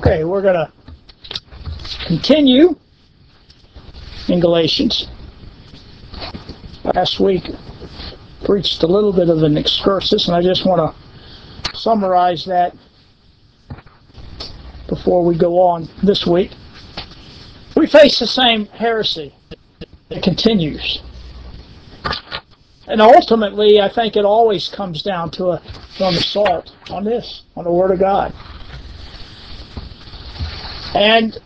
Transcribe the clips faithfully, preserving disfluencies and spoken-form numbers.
Okay, we're going to continue in Galatians. Last week preached a little bit of an excursus, and I just want to summarize that before we go on this week. We face the same heresy. It continues. And ultimately, I think it always comes down to a, on the salt, on this, on the Word of God. And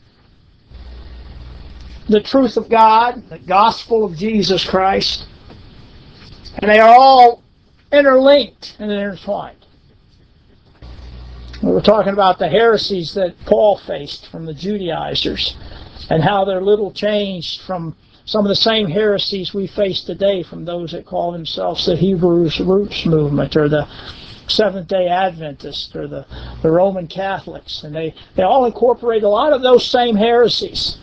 the truth of God, the gospel of Jesus Christ, and they are all interlinked and intertwined. We were talking about the heresies that Paul faced from the Judaizers and how they're little changed from some of the same heresies we face today from those that call themselves the Hebrews Roots movement or the Seventh-day Adventists or the, the Roman Catholics. And they, they all incorporate a lot of those same heresies.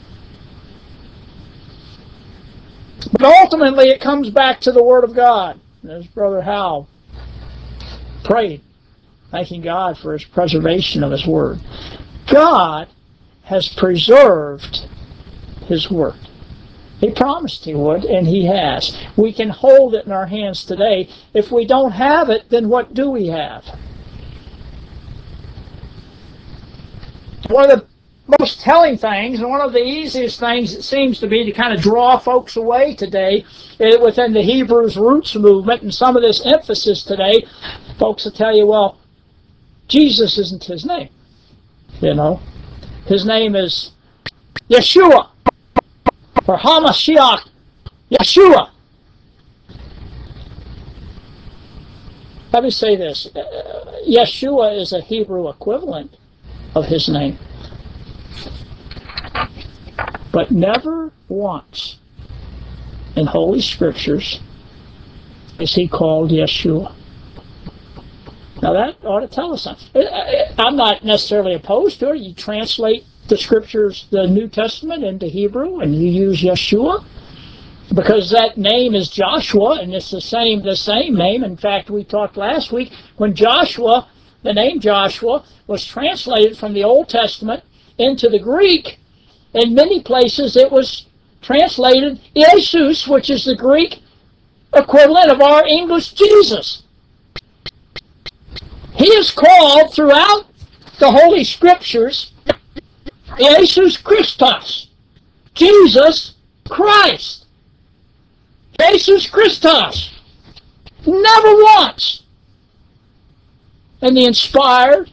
But ultimately it comes back to the Word of God. As Brother Hal prayed, thanking God for His preservation of His Word. God has preserved His Word. He promised He would, and He has. We can hold it in our hands today. If we don't have it, then what do we have? One of the most telling things, and one of the easiest things it seems to be to kind of draw folks away today within the Hebrews Roots movement and some of this emphasis today, folks will tell you, well, Jesus isn't His name. You know, His name is Yeshua. Or Hamashiach, Yeshua. Let me say this. Yeshua is a Hebrew equivalent of His name. But never once in Holy Scriptures is He called Yeshua. Now that ought to tell us something. I'm not necessarily opposed to it. You translate the Scriptures, the New Testament, into Hebrew, and you use Yeshua, because that name is Joshua, and it's the same the same name. In fact, we talked last week when Joshua, the name Joshua, was translated from the Old Testament into the Greek. In many places it was translated Jesus, which is the Greek equivalent of our English Jesus. He is called throughout the Holy Scriptures Jesus Christos, Jesus Christ, Jesus Christos. Never once in the inspired,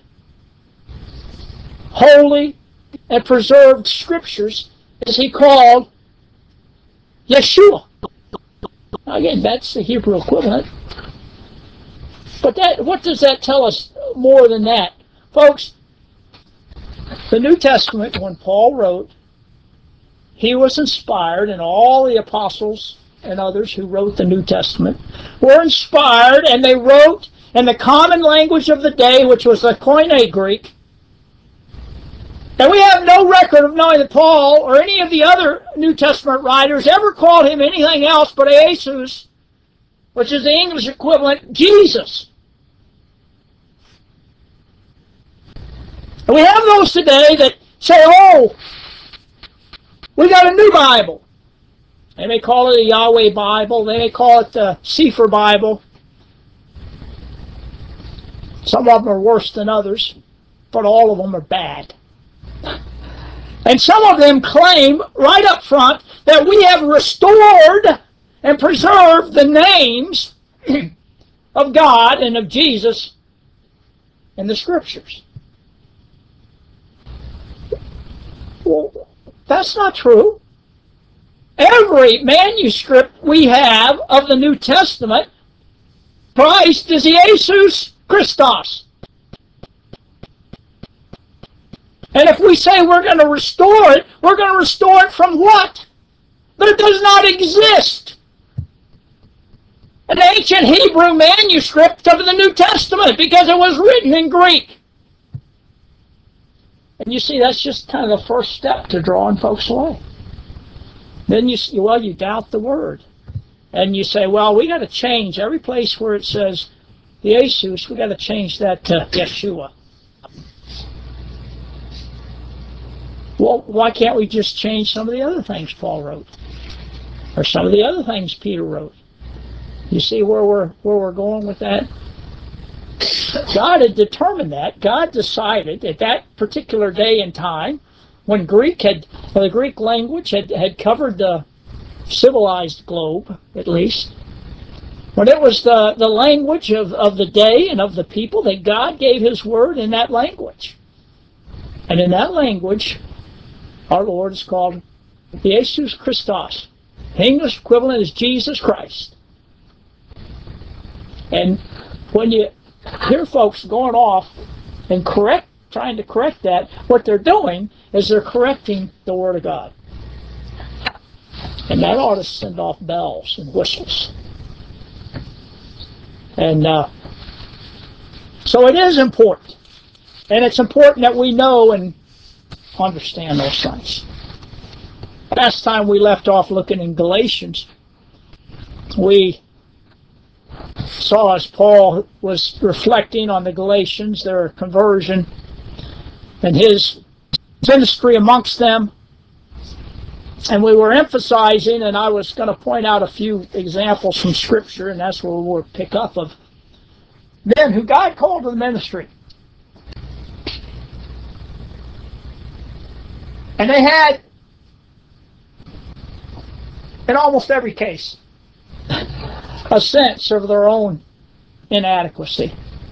holy, and preserved Scriptures is He called Yeshua. Again, that's the Hebrew equivalent. But that, what does that tell us more than that? Folks, the New Testament, when Paul wrote, he was inspired, and all the apostles and others who wrote the New Testament were inspired, and they wrote in the common language of the day, which was the Koine Greek. And we have no record of knowing that Paul or any of the other New Testament writers ever called Him anything else but Jesus, which is the English equivalent, Jesus. And we have those today that say, oh, we got a new Bible. They may call it a Yahweh Bible. They may call it the Sefer Bible. Some of them are worse than others, but all of them are bad. And some of them claim right up front that we have restored and preserved the names of God and of Jesus in the Scriptures. Well, that's not true. Every manuscript we have of the New Testament, Christ is Jesus Christos. And if we say we're going to restore it, we're going to restore it from what? That it does not exist. An ancient Hebrew manuscript of the New Testament, because it was written in Greek. And you see, that's just kind of the first step to drawing folks away. Then you, well, you doubt the Word. And you say, well, we got to change every place where it says Jesus, we got to change that to Yeshua. Well, why can't we just change some of the other things Paul wrote? Or some of the other things Peter wrote? You see where we're, where we're going with that? God had determined that. God decided at that particular day and time, when Greek had, the Greek language had, had covered the civilized globe, at least, when it was the, the language of, of the day and of the people, that God gave His word in that language. And in that language, our Lord is called Jesus Christos. The English equivalent is Jesus Christ. And when you hear folks going off and correct, trying to correct that, what they're doing is they're correcting the Word of God. And that ought to send off bells and whistles. And uh, so it is important. And it's important that we know and understand those things. Last time we left off looking in Galatians, we saw as Paul was reflecting on the Galatians, their conversion, and his ministry amongst them. And we were emphasizing, and I was going to point out a few examples from Scripture, and that's where we'll pick up, of men who God called to the ministry. And they had, in almost every case, a sense of their own inadequacy.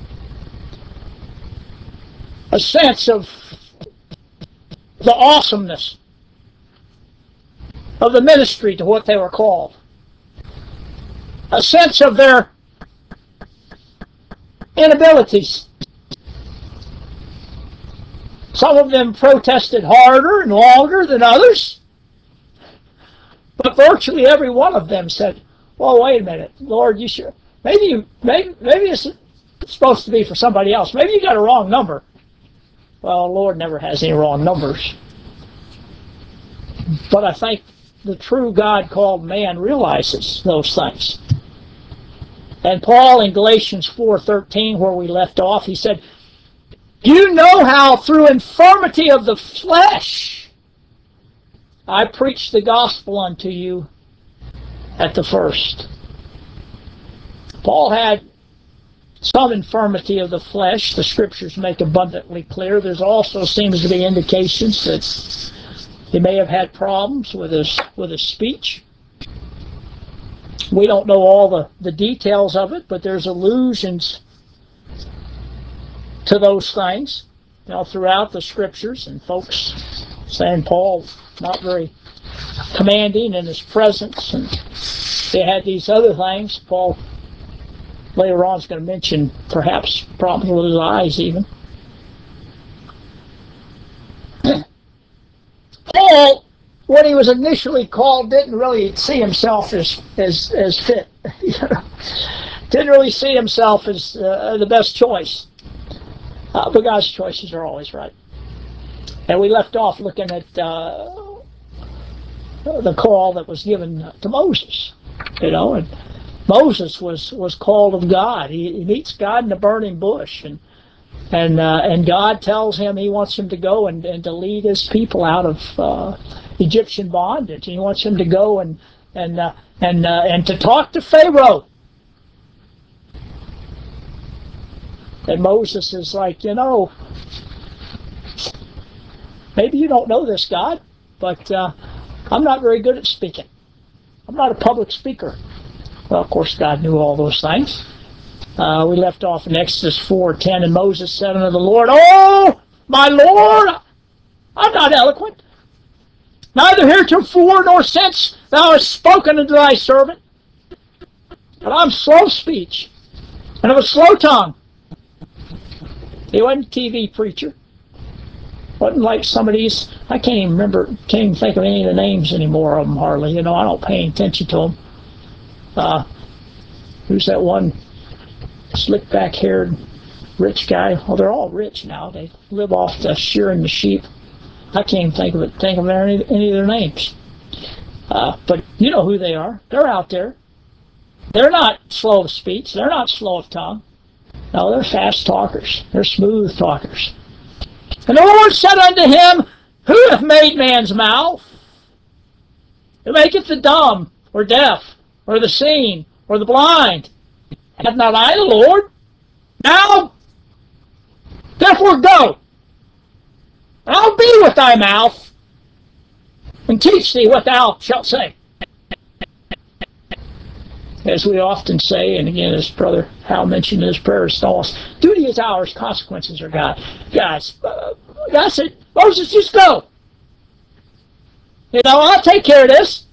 A sense of the awesomeness of the ministry to what they were called. A sense of their inabilities. Some of them protested harder and longer than others. But virtually every one of them said, well, wait a minute, Lord, you should, maybe you, maybe, maybe it's supposed to be for somebody else. Maybe you got a wrong number. Well, the Lord never has any wrong numbers. But I think the true God called man realizes those things. And Paul in Galatians four thirteen, where we left off, he said, you know how through infirmity of the flesh I preached the gospel unto you at the first. Paul had some infirmity of the flesh. The Scriptures make abundantly clear. There's also seems to be indications that he may have had problems with his with his speech. We don't know all the, the details of it, but there's allusions to those things, you know, throughout the Scriptures, and folks saying Paul not very commanding in his presence, and they had these other things. Paul later on is going to mention perhaps problems with his eyes even. Paul, when he was initially called, didn't really see himself as as as fit. Didn't really see himself as uh, the best choice. Uh, but God's choices are always right. And we left off looking at uh, the call that was given to Moses. You know, and Moses was, was called of God. He, he meets God in the burning bush, and and uh, and God tells him He wants him to go and, and to lead His people out of uh, Egyptian bondage. He wants him to go and and uh, and uh, and to talk to Pharaoh. And Moses is like, you know, maybe you don't know this, God, but uh, I'm not very good at speaking. I'm not a public speaker. Well, of course, God knew all those things. Uh, we left off in Exodus four ten, and Moses said unto the Lord, oh, my Lord, I'm not eloquent. Neither heretofore nor since thou hast spoken unto thy servant. But I'm slow of speech, and of a slow tongue. He wasn't a T V preacher. Wasn't like some of these, I can't even remember, can't even think of any of the names anymore of them hardly. You know, I don't pay attention to them. Uh, who's that one slick back haired rich guy? Well, they're all rich now. They live off the shearing the sheep. I can't even think of it, think of any, any of their names. Uh, but you know who they are. They're out there. They're not slow of speech. They're not slow of tongue. No, they're fast talkers. They're smooth talkers. And the Lord said unto him, Who hath made man's mouth? Who maketh the dumb, or deaf, or the seeing, or the blind? Hath not I the Lord? Now, therefore go, and I'll be with thy mouth, and teach thee what thou shalt say. As we often say, and again, as Brother Hal mentioned in his prayer stalls, duty is ours, consequences are God. Guys, uh, God said, Moses, just go. You know, I'll take care of this.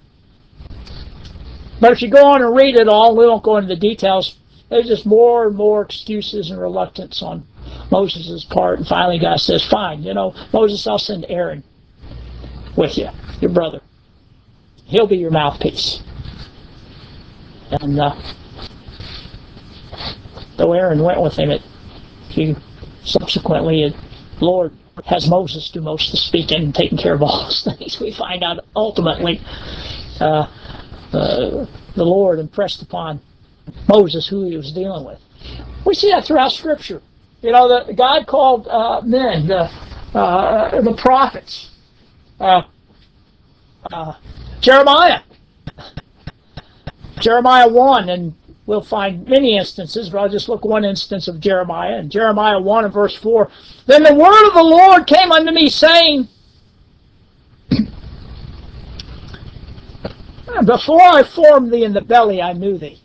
But if you go on and read it all, we won't go into the details. There's just more and more excuses and reluctance on Moses' part. And finally, God says, fine, you know, Moses, I'll send Aaron with you, your brother. He'll be your mouthpiece. And uh, though Aaron went with him, it, he subsequently, it, the Lord has Moses do most of the speaking and taking care of all those things. We find out ultimately uh, uh, the Lord impressed upon Moses who he was dealing with. We see that throughout Scripture. You know, the, God called uh, men, the, uh, the prophets. Uh, uh, Jeremiah. Jeremiah one, and we'll find many instances, but I'll just look one instance of Jeremiah. In Jeremiah one and verse four, then the word of the Lord came unto me, saying, before I formed thee in the belly, I knew thee.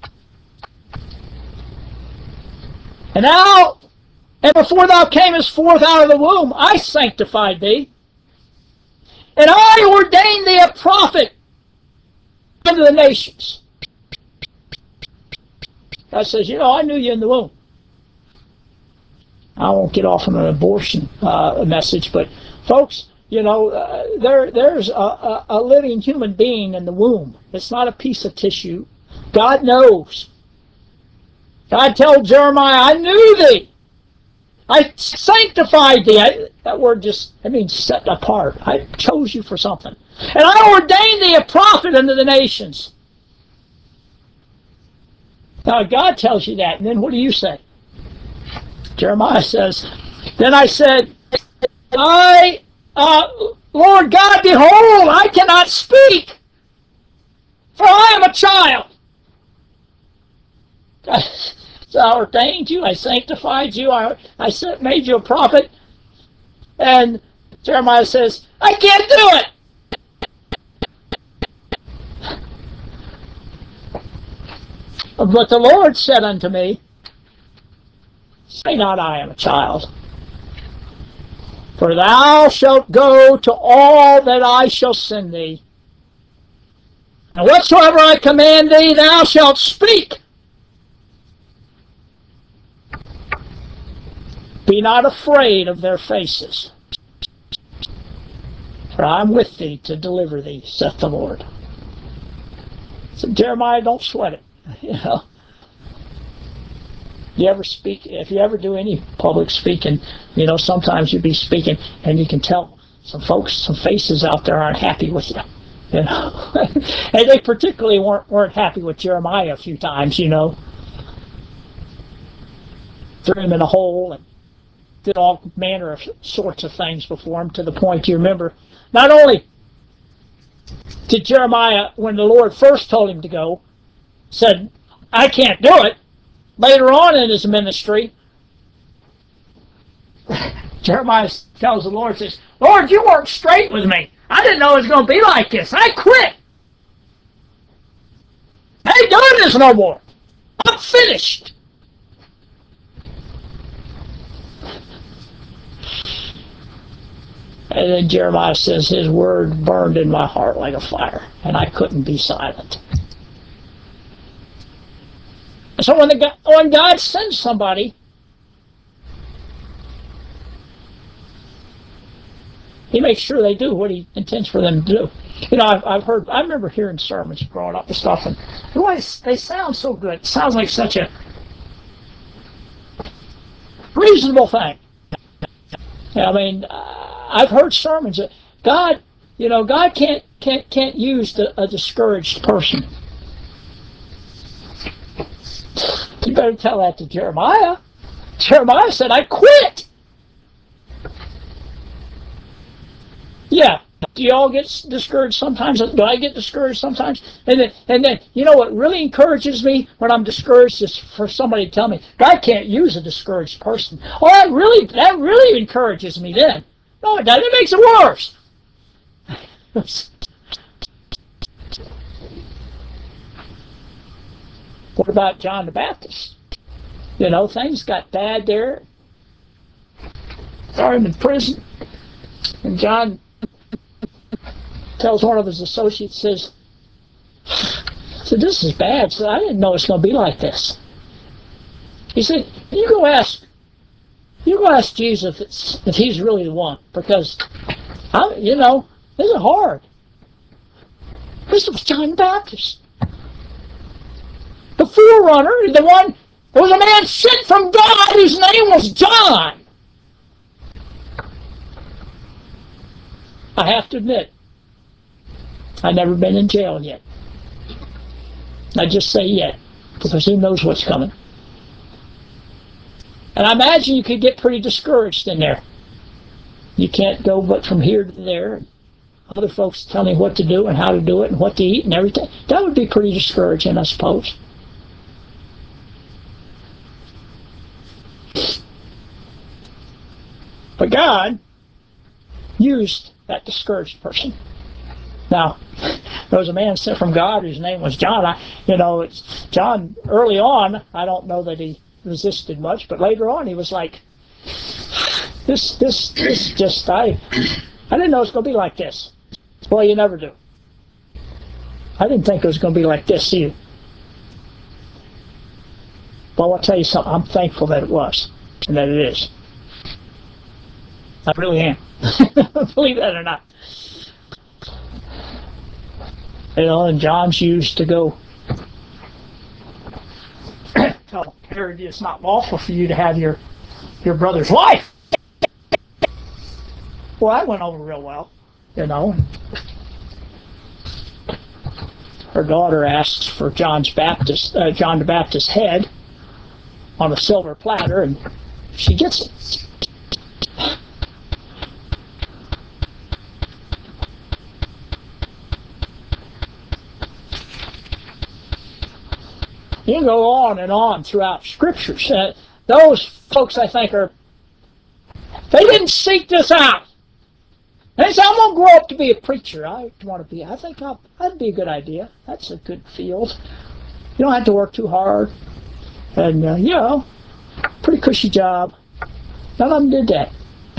And now, and before thou camest forth out of the womb, I sanctified thee. And I ordained thee a prophet unto the nations. God says, you know, I knew you in the womb. I won't get off on an abortion uh, message, but folks, you know, uh, there there's a, a, a living human being in the womb. It's not a piece of tissue. God knows. God told Jeremiah, I knew thee. I sanctified thee. I, that word just, I mean, set apart. I chose you for something. And I ordained thee a prophet unto the nations. Now, God tells you that, and then what do you say? Jeremiah says, then I said, I, uh, Lord God, behold, I cannot speak, for I am a child. So I ordained you, I sanctified you, I, I made you a prophet. And Jeremiah says, I can't do it. But the Lord said unto me, say not I am a child, for thou shalt go to all that I shall send thee. And whatsoever I command thee, thou shalt speak. Be not afraid of their faces, for I am with thee to deliver thee, saith the Lord. So Jeremiah, don't sweat it. You know, you ever speak, if you ever do any public speaking, you know, sometimes you be speaking and you can tell some folks, some faces out there aren't happy with you. You know, and they particularly weren't weren't happy with Jeremiah a few times. You know, threw him in a hole and did all manner of sorts of things before him, to the point, you remember, not only did Jeremiah, when the Lord first told him to go, said, I can't do it. Later on in his ministry, Jeremiah tells the Lord, says, Lord, you weren't straight with me. I didn't know it was going to be like this. I quit. I ain't doing this no more. I'm finished. And then Jeremiah says, his word burned in my heart like a fire, and I couldn't be silent. So when, the, when God sends somebody, he makes sure they do what he intends for them to do. You know, I've, I've heard, I remember hearing sermons growing up and stuff, and boy, they sound so good. It sounds like such a reasonable thing. I mean, uh, I've heard sermons that God, you know, God can't can't can't use the, a discouraged person. You better tell that to Jeremiah. Jeremiah said, I quit. Yeah. Do you all get discouraged sometimes? Do I get discouraged sometimes? And then, and then, you know what really encourages me when I'm discouraged is for somebody to tell me, God can't use a discouraged person. Oh, that really, that really encourages me then. No, it doesn't. It makes it worse. What about John the Baptist? You know, things got bad there. Throw him in prison. And John tells one of his associates, says, so this is bad. So I didn't know it's going to be like this. He said, you go ask, you go ask Jesus if, it's, if he's really the one. Because, I, you know, this is hard. This was John the Baptist. The forerunner, the one, there was a man sent from God whose name was John. I have to admit, I've never been in jail yet. I just say yet, because who knows what's coming. And I imagine you could get pretty discouraged in there. You can't go but from here to there. Other folks tell me what to do and how to do it and what to eat and everything. That would be pretty discouraging, I suppose. But God used that discouraged person. Now, there was a man sent from God whose name was John. I, you know, it's John early on, I don't know that he resisted much, but later on he was like, this, this, this just, I, I didn't know it was going to be like this. Well, you never do. I didn't think it was going to be like this either. Well, I'll tell you something, I'm thankful that it was, and that it is. I really am. Believe that or not. You know, and John's used to go tell Herod it's not lawful for you to have your, your brother's wife. Well, that went over real well, you know. Her daughter asks for John's Baptist, uh, John the Baptist's head on a silver platter, and she gets it. You can go on and on throughout scriptures. Uh, those folks, I think, are, they didn't seek this out. They said, I'm going to grow up to be a preacher. I want to be, I think I'll, that'd be a good idea. That's a good field. You don't have to work too hard. And, uh, you know, pretty cushy job. None of them did that.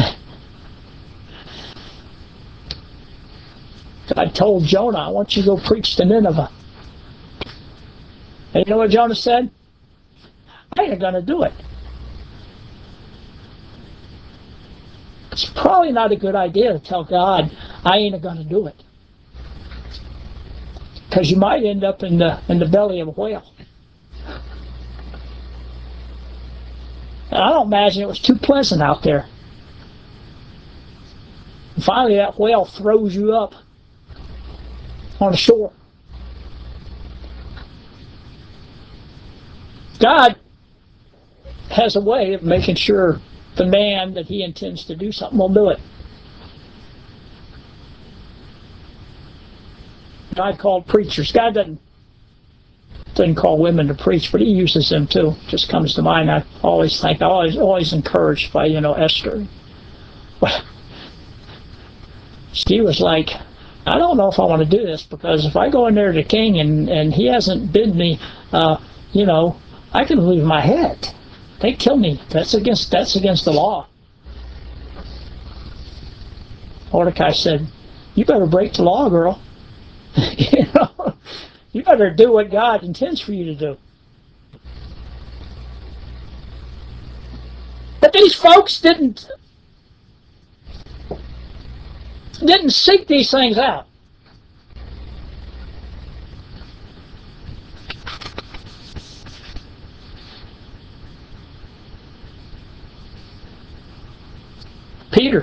God told Jonah, I want you to go preach to Nineveh. And you know what Jonah said? I ain't going to do it. It's probably not a good idea to tell God, I ain't going to do it. Because you might end up in the, in the belly of a whale. And I don't imagine it was too pleasant out there. And finally, that whale throws you up on the shore. God has a way of making sure the man that he intends to do something will do it. God called preachers. God doesn't, doesn't call women to preach, but he uses them too. Just comes to mind. I always think, I always, always encouraged by, you know, Esther. She was like, I don't know if I want to do this, because if I go in there to the king and, and he hasn't bid me, uh, you know, I can lose my head. They kill me. That's against that's against the law. Mordecai said, you better break the law, girl. You know, you better do what God intends for you to do. But these folks didn't didn't seek these things out. Peter.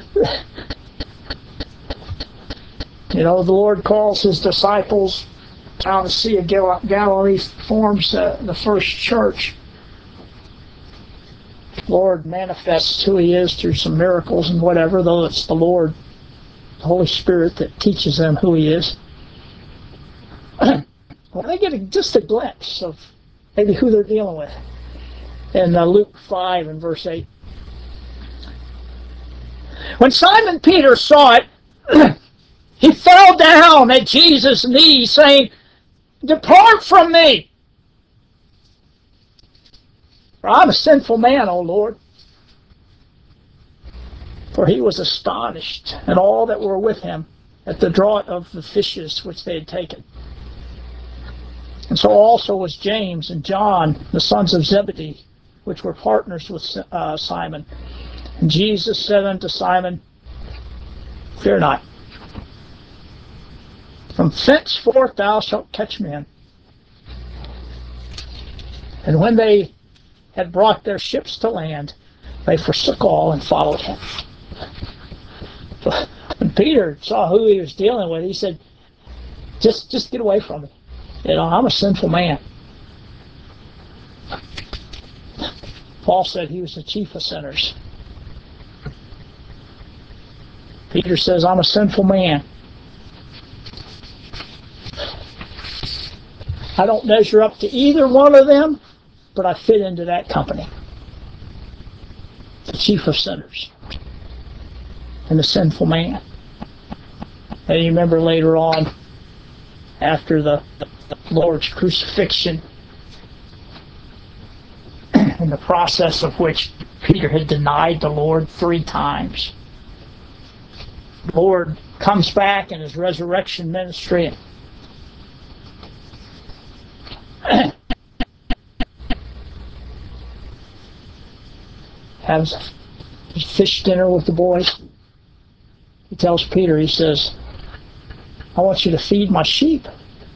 You know, the Lord calls his disciples down the Sea of Galilee, forms uh, the first church. The Lord manifests who he is through some miracles and whatever, though it's the Lord the Holy Spirit that teaches them who He is. Well, they get a, just a glimpse of maybe who they're dealing with. In uh, Luke five and verse eight. When Simon Peter saw it, he fell down at Jesus' knees, saying, "Depart from me, for I'm a sinful man, O Lord." For he was astonished, and all that were with him, at the draught of the fishes which they had taken. And so also was James and John, the sons of Zebedee, which were partners with uh, Simon. And Jesus said unto Simon, "Fear not. From thenceforth thou shalt catch men." And when they had brought their ships to land, they forsook all and followed him. When Peter saw who he was dealing with, he said, just, just get away from me. You know, I'm a sinful man. Paul said he was the chief of sinners. Peter says, I'm a sinful man. I don't measure up to either one of them, but I fit into that company. The chief of sinners and the sinful man. And you remember later on, after the, the, the Lord's crucifixion, in the process of which Peter had denied the Lord three times. The Lord comes back in his resurrection ministry. Has a fish dinner with the boys. He tells Peter, he says, I want you to feed my sheep.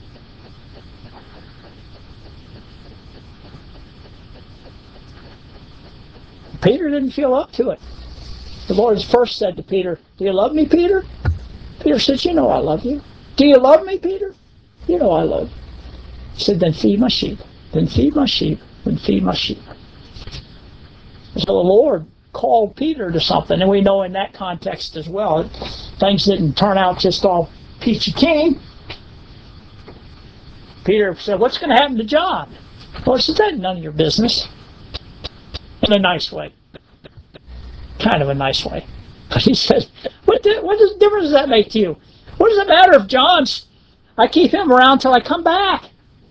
Peter didn't feel up to it. The Lord first said to Peter, do you love me, Peter? Peter said, you know I love you. Do you love me, Peter? You know I love you. He said, then feed my sheep. Then feed my sheep. Then feed my sheep. So the Lord called Peter to something, and we know in that context as well, things didn't turn out just all peachy keen. Peter said, what's going to happen to John? Well, he said, that's none of your business. In a nice way. Kind of a nice way. But he said, what, di- what does, difference does that make to you? What does it matter if John's, I keep him around till I come back?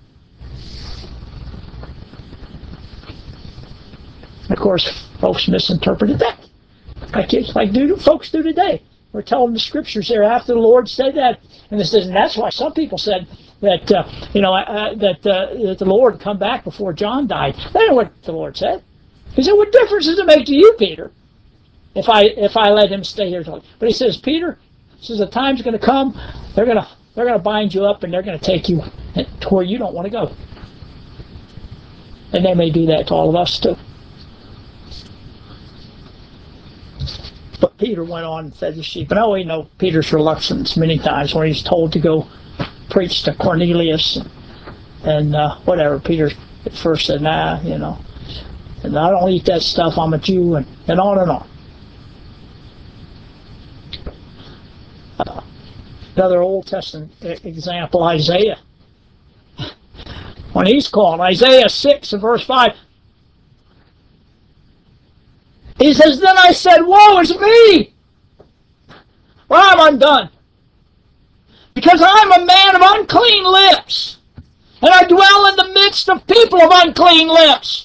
Of course, folks misinterpreted that. Like, like do, folks do today. We're telling the scriptures there after the Lord said that. And, this, and that's why some people said that, uh, you know, uh, that, uh, that the Lord would come back before John died. That's not what the Lord said. He said, what difference does it make to you, Peter, if I if I let him stay here? But he says, Peter, he says, the time's going to come, they're going to they're going to bind you up and they're going to take you to where you don't want to go. And they may do that to all of us too. But Peter went on and fed the sheep. And I always know Peter's reluctance many times when he's told to go preach to Cornelius and uh, whatever. Peter at first said, nah, you know. And I don't eat that stuff, I'm a Jew, and, and on and on. Uh, another Old Testament example, Isaiah. When he's called, Isaiah six and verse five, he says, then I said, woe is me, for I'm undone, because I'm a man of unclean lips, and I dwell in the midst of people of unclean lips.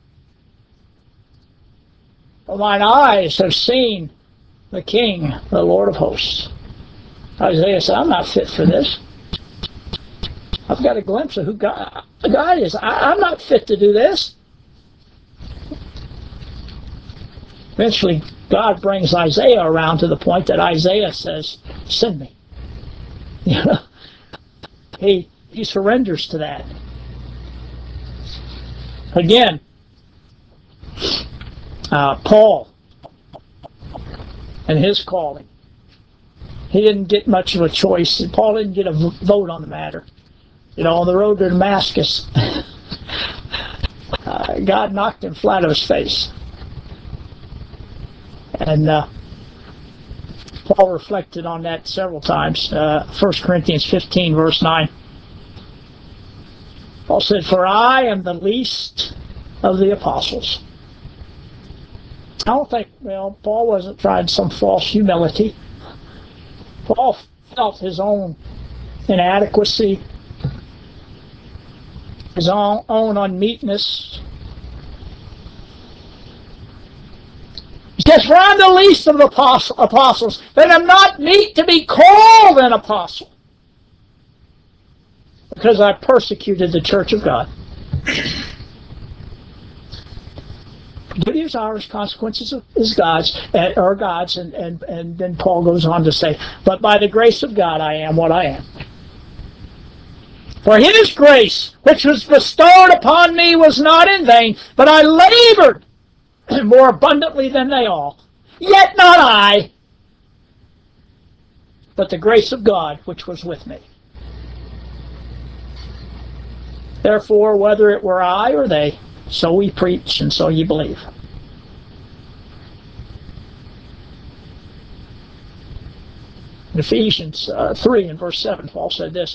For mine eyes have seen the King, the Lord of hosts. Isaiah said, I'm not fit for this. I've got a glimpse of who God, God is. I, I'm not fit to do this. Eventually, God brings Isaiah around to the point that Isaiah says, send me. You know, he, he surrenders to that. Again, uh, Paul and his calling. He didn't get much of a choice. Paul didn't get a vote on the matter. You know, on the road to Damascus, uh, God knocked him flat on his face. And uh, Paul reflected on that several times. Uh, First Corinthians fifteen, verse nine. Paul said, "For I am the least of the apostles." I don't think, well, Paul wasn't trying some false humility. Paul felt his own inadequacy, his own, own unmeetness. He says, "For I'm the least of the apostles, but I'm not meet to be called an apostle, because I persecuted the church of God." Duty is ours, consequences is God's, or God's, and, and, and then Paul goes on to say, "But by the grace of God I am what I am. For his grace, which was bestowed upon me, was not in vain, but I labored more abundantly than they all. Yet not I, but the grace of God which was with me. Therefore, whether it were I or they, so we preach, and so ye believe." In Ephesians uh, three and verse seven, Paul said this,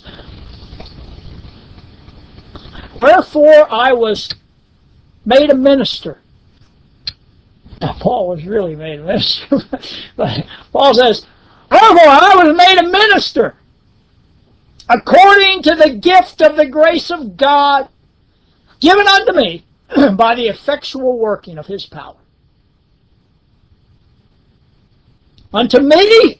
"Wherefore I was made a minister." Now, Paul was really made a minister. But Paul says, "Wherefore I was made a minister, according to the gift of the grace of God, given unto me by the effectual working of his power. Unto me,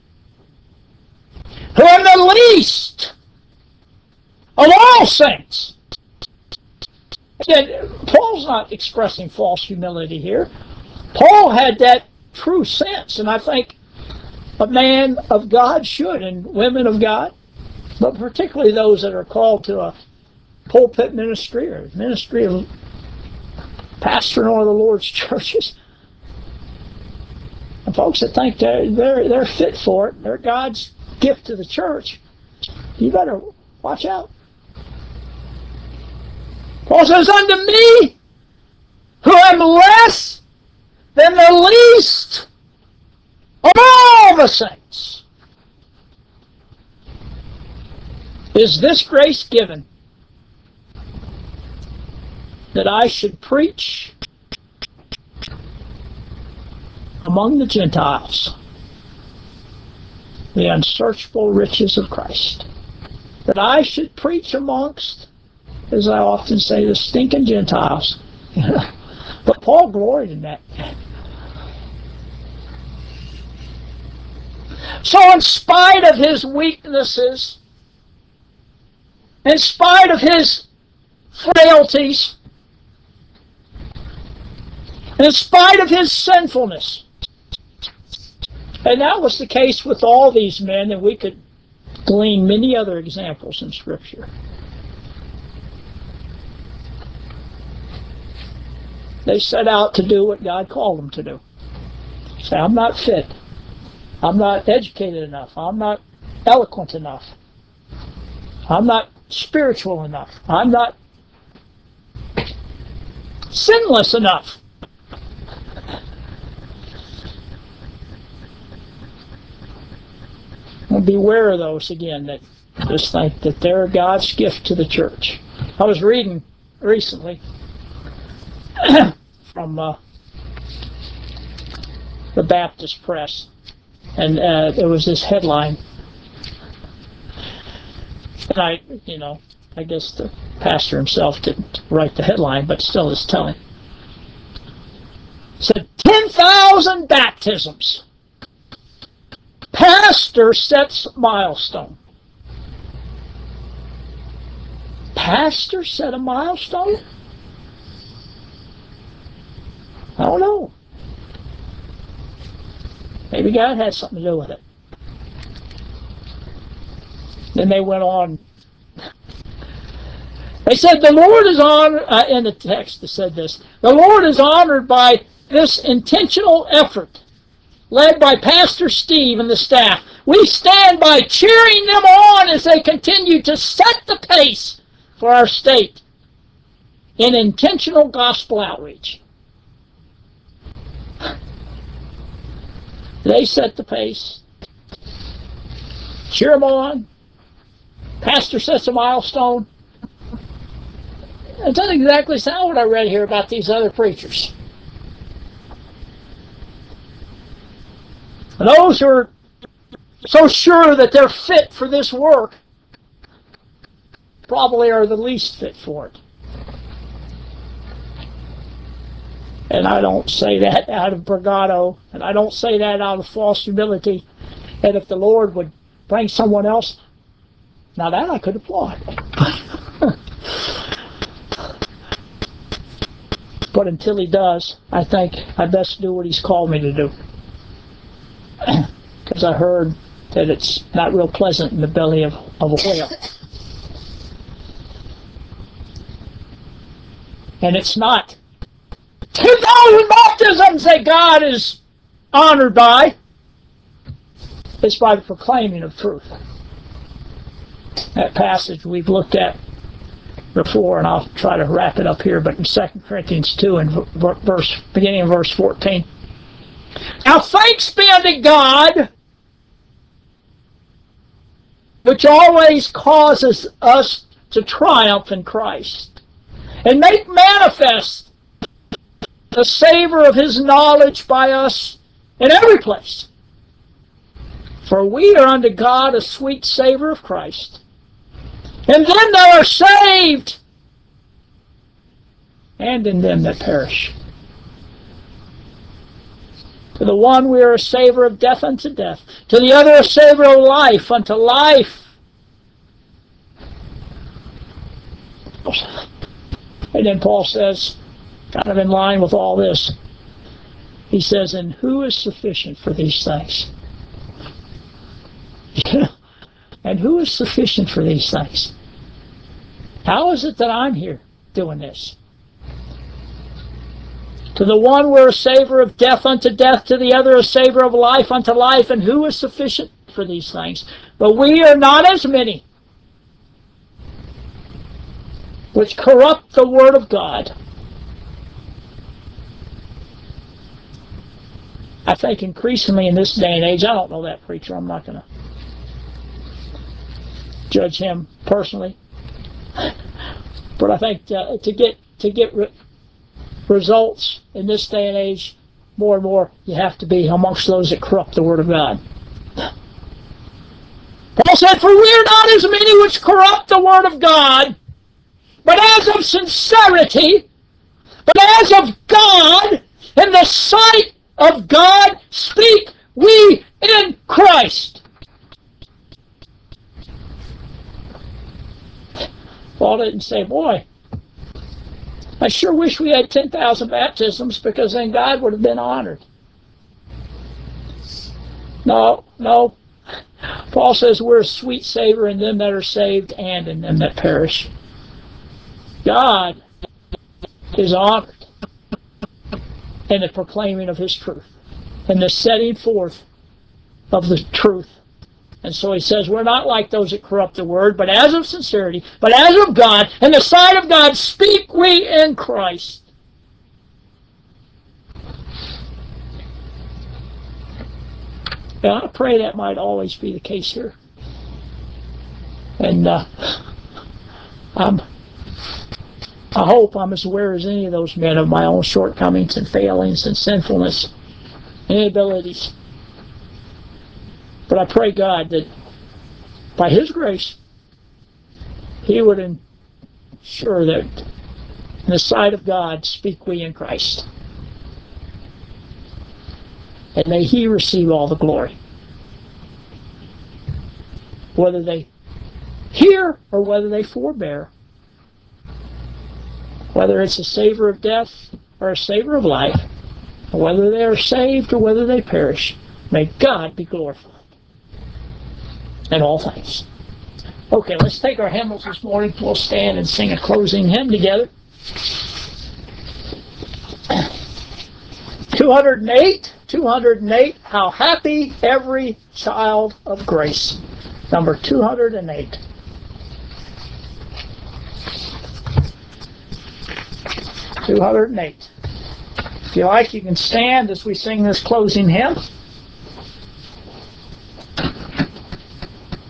who am the least of all saints." Again, Paul's not expressing false humility here. Paul had that true sense, and I think a man of God should, and women of God, but particularly those that are called to a pulpit ministry or ministry of pastoring one of the Lord's churches. And folks that think they're, they're, they're fit for it, they're God's gift to the church, you better watch out. Paul says, "Unto me, who am less than the least of all the saints, is this grace given, that I should preach among the Gentiles the unsearchable riches of Christ. That I should preach amongst, as I often say, the stinking Gentiles." But Paul gloried in that. So in spite of his weaknesses, in spite of his frailties, in spite of his sinfulness, and that was the case with all these men, and we could glean many other examples in Scripture, they set out to do what God called them to do. Say, "I'm not fit. I'm not educated enough. I'm not eloquent enough. I'm not spiritual enough. I'm not sinless enough." Well, beware of those, again, that just think that they're God's gift to the church. I was reading recently from uh, the Baptist Press, and uh, there was this headline. And I, you know, I guess the pastor himself didn't write the headline, but still it's telling. It said, ten thousand baptisms. Pastor sets milestone. Pastor set a milestone? I don't know. Maybe God had something to do with it. Then they went on. They said, the Lord is honored, uh, in the text it said this, the Lord is honored by this intentional effort led by Pastor Steve and the staff. We stand by cheering them on as they continue to set the pace for our state in intentional gospel outreach. They set the pace. cheer them on. Pastor sets a milestone. It doesn't exactly sound what I read here about these other preachers. Those who are so sure that they're fit for this work probably are the least fit for it. And I don't say that out of bravado, and I don't say that out of false humility. And if the Lord would bring someone else, now that I could applaud. But until he does, I think I best do what he's called me to do. Because I heard that it's not real pleasant in the belly of, of a whale. And it's not two thousand baptisms that God is honored by. It's by the proclaiming of truth. That passage we've looked at before, and I'll try to wrap it up here, but in Second Corinthians two, and verse, beginning of verse fourteen. Now thanks be unto God, which always causes us to triumph in Christ, and make manifest the savor of his knowledge by us in every place. For we are unto God a sweet savor of Christ, in them that are saved, and in them that perish. To the one we are a savor of death unto death, to the other a savor of life unto life. And then Paul says, kind of in line with all this, he says, and who is sufficient for these things? And who is sufficient for these things? How is it that I'm here doing this? To the one we're a savor of death unto death, to the other a savor of life unto life. And who is sufficient for these things? But we are not as many which corrupt the word of God. I think increasingly in this day and age, I don't know that preacher, I'm not going to judge him personally, but I think uh, to get to get re results in this day and age, more and more you have to be amongst those that corrupt the word of God. Paul said, for we are not as many which corrupt the word of God, but as of sincerity, but as of God, in the sight of God, speak we in Christ. Paul didn't say, boy, I sure wish we had ten thousand baptisms, because then God would have been honored. No, no. Paul says we're a sweet savor in them that are saved and in them that perish. God is honored in the proclaiming of his truth, and the setting forth of the truth. And so he says, we're not like those that corrupt the word, but as of sincerity, but as of God, in the sight of God, speak we in Christ. And I pray that might always be the case here. And uh, I'm, I hope I'm as aware as any of those men of my own shortcomings and failings and sinfulness and inabilities. But I pray God that by his grace, he would ensure that in the sight of God, speak we in Christ. And may he receive all the glory. Whether they hear or whether they forbear. Whether it's a savor of death or a savor of life. Or whether they are saved or whether they perish. May God be glorified in all things. Okay, let's take our hymnals this morning. We'll stand and sing a closing hymn together. two hundred eight, two hundred eight, How Happy Every Child of Grace. Number two hundred eight. two hundred eight. If you like, you can stand as we sing this closing hymn.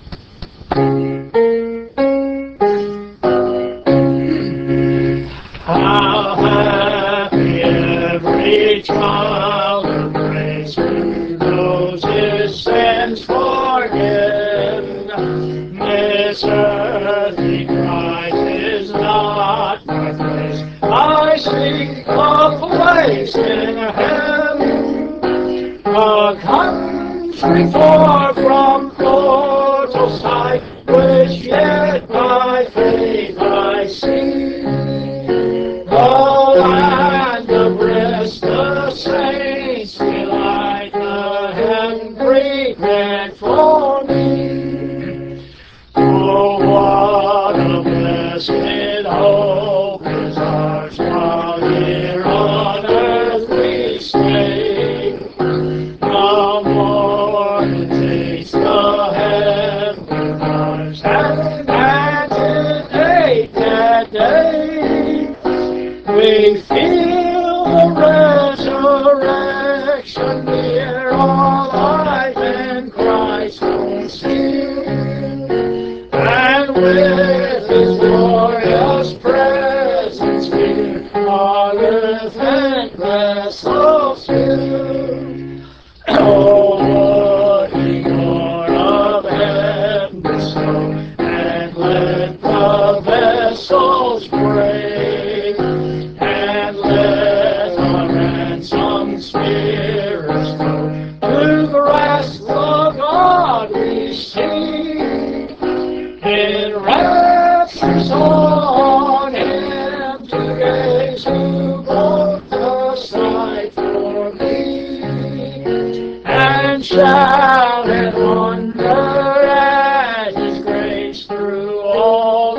I seek a place in heaven, a country far from mortal sight, which yet by faith I see. The land of rest, the saints' delight, the heaven prepared for me. Oh, what a blessed hope is ours while here on earth we stay. The morning takes the heavenly waters and anticipate that day. We feel the resurrection near, all life in Christ concealed, and with His glorious presence here, on earth and vessels filled. Oh, would He Lord of heaven bestow, and let the vessels break, and let our ransomed spirits flow to the rest of God we seek. In raptures on Him to gaze, who broke the sight for me, and shout and wonder at His grace through all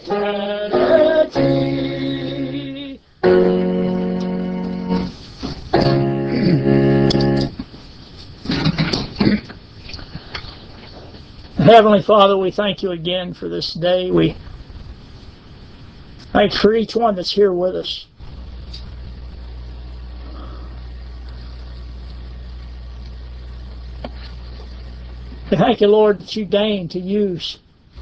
eternity. Heavenly Father, we thank you again for this day. We thank you for each one that's here with us. We thank you, Lord, that you deign to use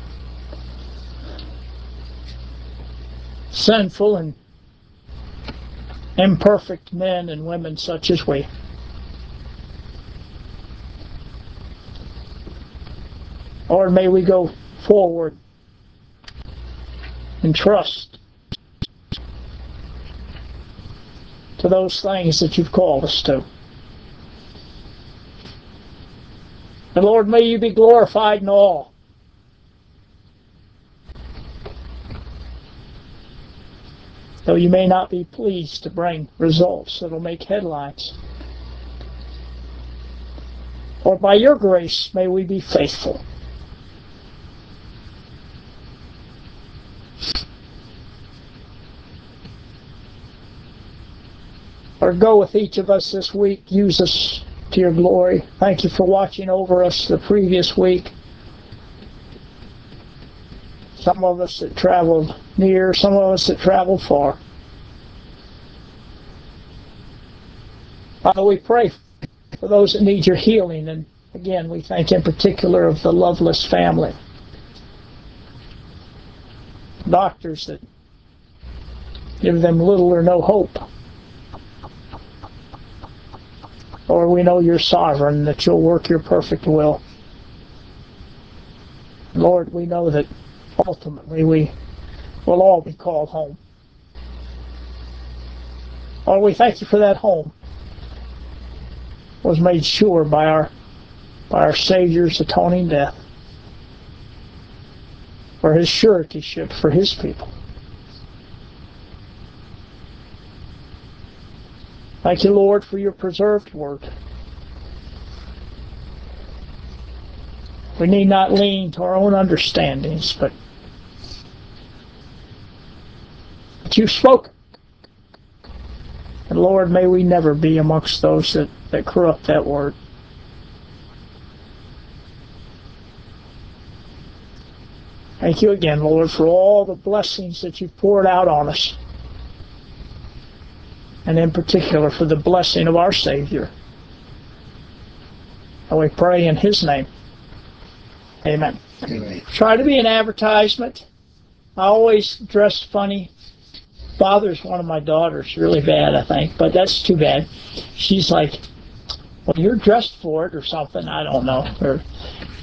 sinful and imperfect men and women such as we. Lord, may we go forward and trust to those things that you've called us to. And Lord, may you be glorified in all. Though you may not be pleased to bring results that will make headlines. Lord, by your grace, may we be faithful. Lord, go with each of us this week. Use us to your glory. Thank you for watching over us the previous week. Some of us that traveled near, some of us that traveled far. Father, we pray for those that need your healing. And again, we thank in particular of the Loveless family. Doctors that give them little or no hope. Lord, we know you're sovereign, that you'll work your perfect will. Lord, we know that ultimately we will all be called home. Lord, we thank you for that home. Was made sure by our by our Savior's atoning death, for his suretyship for his people. Thank you, Lord, for your preserved word. We need not lean to our own understandings, but, but you've spoken. And Lord, may we never be amongst those that, that corrupt that word. Thank you again, Lord, for all the blessings that you've poured out on us. And in particular for the blessing of our Savior. And we pray in his name. Amen. Amen. Try to be an advertisement. I always dress funny. Bothers one of my daughters really bad, I think, but that's too bad. She's like, well, you're dressed for it or something. I don't know. Or